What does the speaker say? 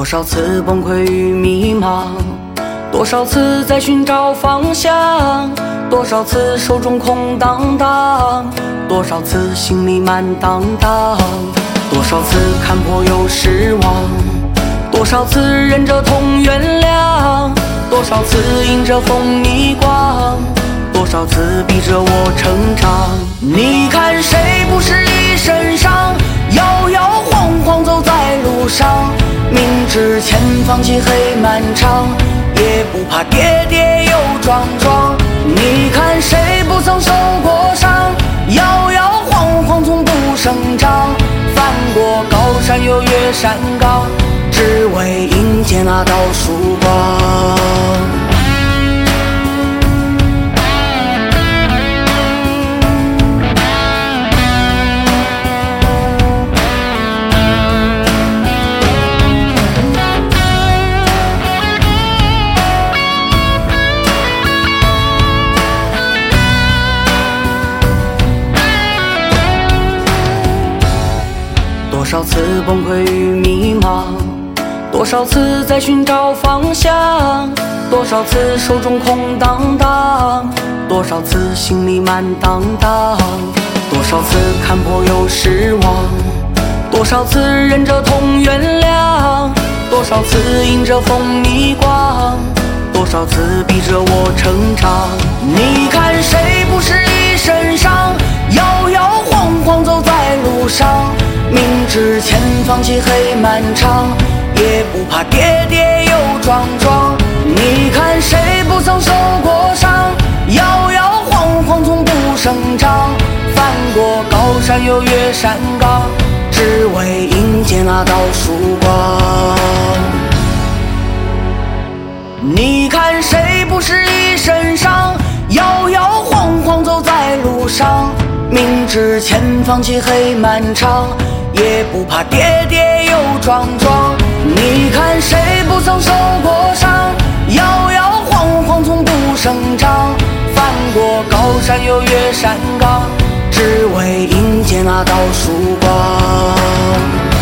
少次崩溃与迷茫，多少次在寻找方向，多少次手中空荡荡，多少次心里满当当，多少次看破又失望，多少次忍着痛原谅，多少次迎着风逆光，多少次逼着我成长。你看谁不是一身伤，摇摇晃晃走在路上，明知前方漆黑漫长，也不怕跌跌又撞撞。你看谁不曾受过伤，摇摇晃晃从不生长，翻过高山又越山岗，只为迎接那道曙光。多少次崩溃与迷茫，多少次在寻找方向，多少次手中空荡荡，多少次心里满当当，多少次看破又失望，多少次忍着痛原谅，多少次迎着风逆光，多少次逼着我成长。你看谁不是一身伤，摇摇晃晃走在路上，明知前方漆黑漫长，也不怕跌跌又撞撞。你看谁不曾受过伤，摇摇晃晃从不生长，翻过高山又越山岗，只为迎接那道曙光。你看谁不是一身伤，摇摇晃晃走在路上，明知前方漆黑漫长，也不怕跌跌又撞撞。你看谁不曾受过伤，摇摇晃晃从不生长，翻过高山又越山岗，只为迎接那道曙光。